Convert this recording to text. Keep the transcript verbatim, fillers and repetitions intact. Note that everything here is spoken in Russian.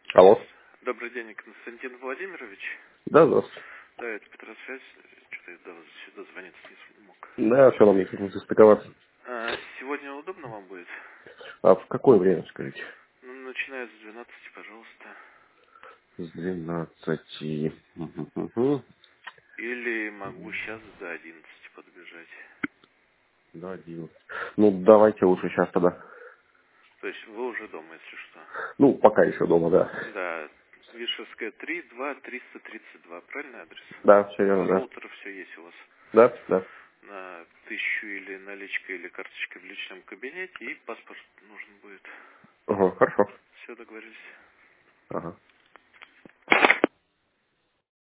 Алло. Добрый день, Константин Владимирович. Да, здравствуйте. Да, это Петросвязь. Что-то я до- сюда звониться не смог. Да, все равно мне как-то состыковаться. А, сегодня удобно вам будет? А в какое время, скажите? Ну, начиная с двенадцати, пожалуйста. С двенадцати. Мгм. Или могу сейчас до одиннадцати подбежать. До одиннадцати. Ну, давайте лучше сейчас тогда. То есть вы уже дома, если что. Ну, пока еще дома, да. Да, Вишевская, три, два, триста тридцать два. Правильный адрес? Да, все верно, да. Роутер все есть у вас. Да, да. На тысячу или наличка, или карточка в личном кабинете. И паспорт нужен будет. Ага, хорошо. Все, договорились. Ага.